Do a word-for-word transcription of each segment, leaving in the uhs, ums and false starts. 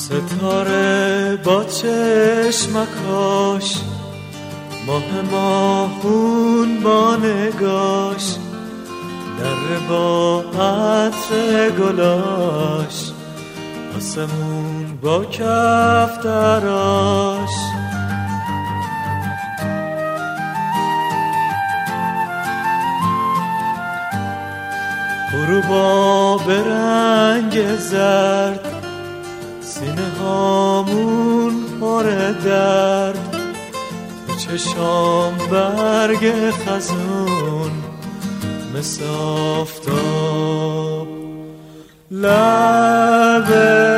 ستاره با چشمکاش، ماه ماهون با نگاش، در با عطر گلاش، آسمون با کفتراش. غروبا به رنگ زرد، سینه هامون پر درد، تو چشام برگ خزون مثل آفتاب لب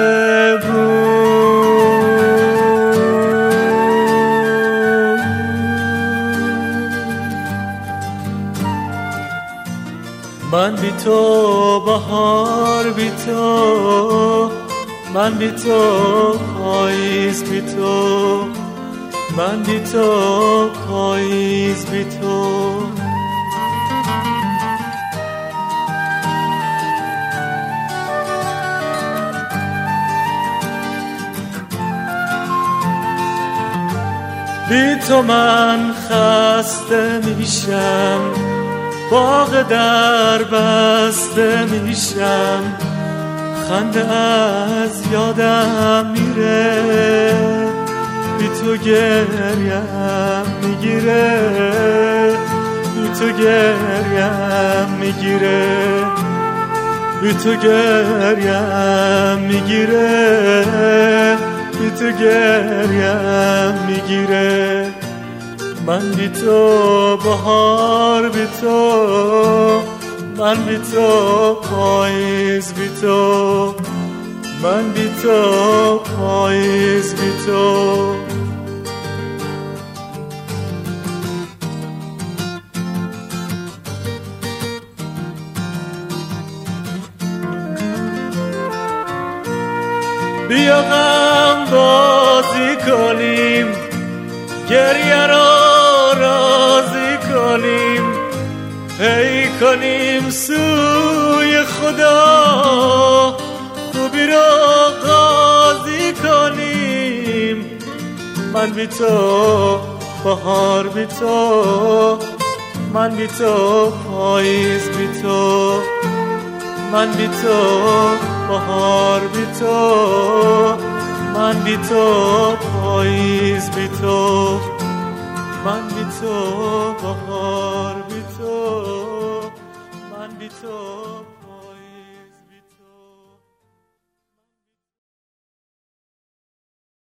من بی تو بهار بی تو، من بی تو پاییز بی تو، من بی تو پاییز بی تو. بی تو من خسته میشم، باغ در بسته میشم، خنده از یادم میره، بی تو گریم میگیره، بی تو گریم میگیره، بی تو گریم میگیره، بی تو گریم میگیره. من بی تو بهار بی تو، من بی تو پاییز بی تو، من بی تو پاییز بی تو. بیا غم بازی کنیم، گریه را راضی کنیم، هی کنیم سوی خدا، خوبی را قاضی کنیم. من بی تو بهار بی تو، من بی تو پاییز بی تو، من بی تو بهار بی تو، من بی تو پاییز بی تو، من بی تو بهار